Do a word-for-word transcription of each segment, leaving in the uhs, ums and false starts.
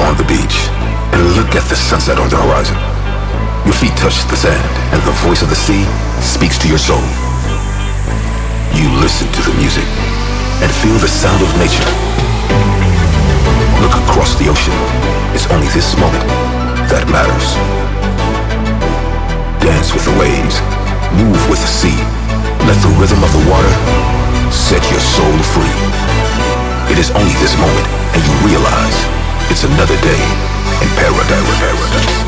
on the beach and look at the sunset on the horizon. Your feet touch the sand and the voice of the sea speaks to your soul. You listen to the music and feel the sound of nature. Look across the ocean. It's only this moment that matters. Dance with the waves. Move with the sea. Let the rhythm of the water set your soul free. It is only this moment and you realize it's another day in paradise. paradise.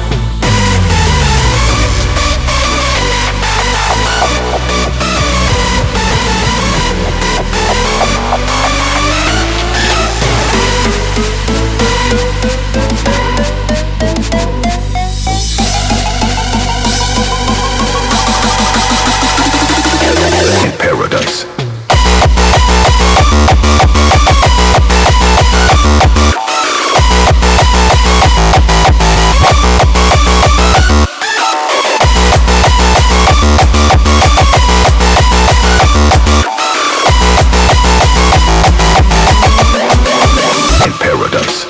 In paradise. In paradise.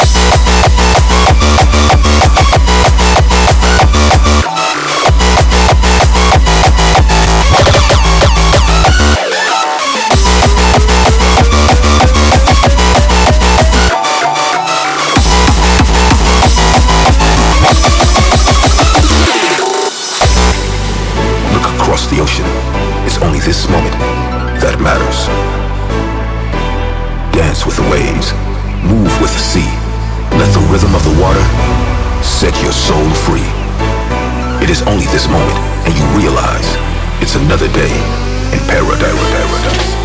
Across the ocean, it's only this moment that matters. Dance with the waves, move with the sea. Let the rhythm of the water set your soul free. It is only this moment and you realize it's another day in paradise. paradise.